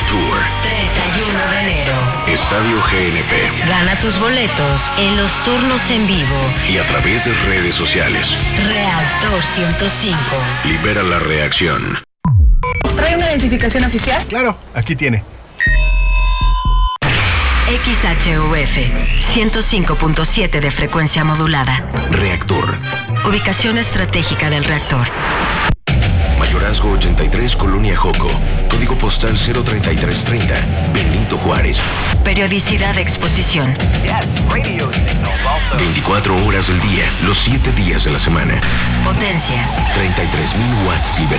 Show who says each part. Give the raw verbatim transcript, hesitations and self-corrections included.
Speaker 1: Tour.
Speaker 2: treinta y uno de enero.
Speaker 1: Estadio G N P.
Speaker 2: Gana tus boletos en los turnos en vivo
Speaker 1: Y a través de redes sociales.
Speaker 2: Reactor ciento cinco.
Speaker 1: Libera la reacción.
Speaker 3: ¿Trae una identificación oficial?
Speaker 4: Claro, aquí tiene.
Speaker 2: X H U F ciento cinco punto siete de frecuencia modulada.
Speaker 1: Reactor.
Speaker 2: Ubicación estratégica del reactor.
Speaker 1: Mayorazgo ochenta y tres, Colonia Joco. Código postal cero treinta y tres treinta. Benito Juárez.
Speaker 2: Periodicidad de exposición.
Speaker 1: veinticuatro horas del día, los siete días de la semana.
Speaker 2: Potencia.
Speaker 1: treinta y tres mil watts liberados.